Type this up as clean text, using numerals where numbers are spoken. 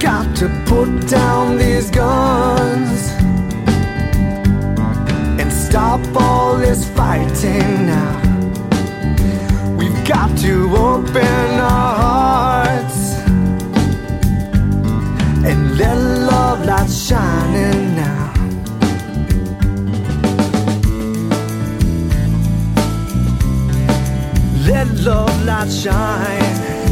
got to put down these guns and stop all this fighting now. We've got to open our hearts and let love light shining now. Let love light shine.